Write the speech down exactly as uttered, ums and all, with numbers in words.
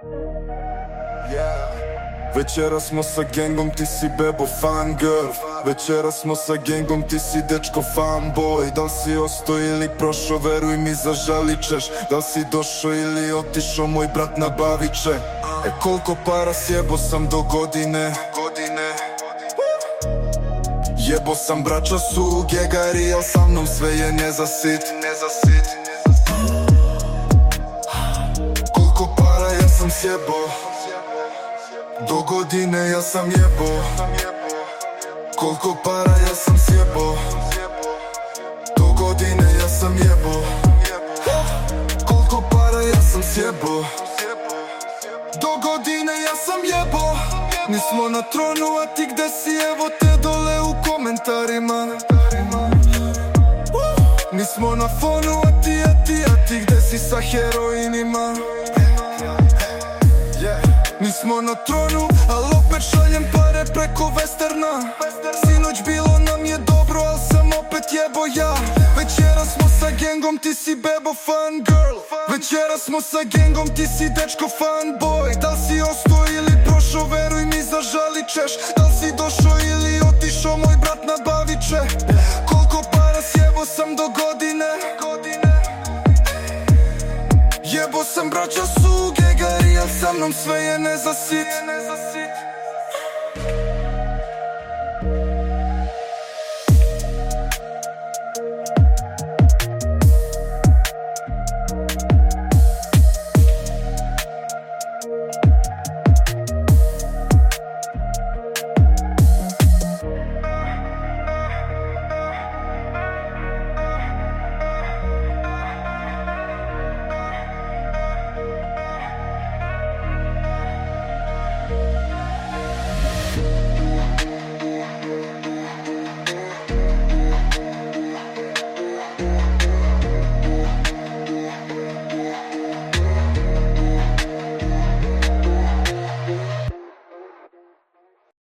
Večera smo sa gengom, ti si bebo fan girl. Večera smo sa gengom, ti si dečko fanboy. Da li si ostao ili prošao, veruj mi zažalit ćeš. Da li si došao ili otišao, moj brat nabavit će. E koliko para sjebo sam do godine. Jebo sam braća su gegari, al sa mnom sve je nezasit. Koliko para ja sam sjebo, do godine ja sam jebo. Koliko para ja sam sjebo, do godine ja sam jebo. Koliko para ja sam sjebo, do godine ja sam jebo. Nismo na tronu, a ti gde si, evo te dole u komentarima. Nismo na fonu, a ti, a ti, a ti gde si sa heroinima. Nismo na tronu, al opet šaljem pare preko Westerna. Sinoć bilo nam je dobro, al sam opet jebo ja. Večera smo sa gengom, ti si bebo fan girl. Večera smo sa gengom, ti si dečko fanboy. Da li si ostao ili prošao, veruj mi zažalit ćeš. Da li si došao ili otišao, moj brat nabavit će. Koliko para sjebo sam do godine. Jebo sam braća su gegari, al sa mnom sve je nezasit.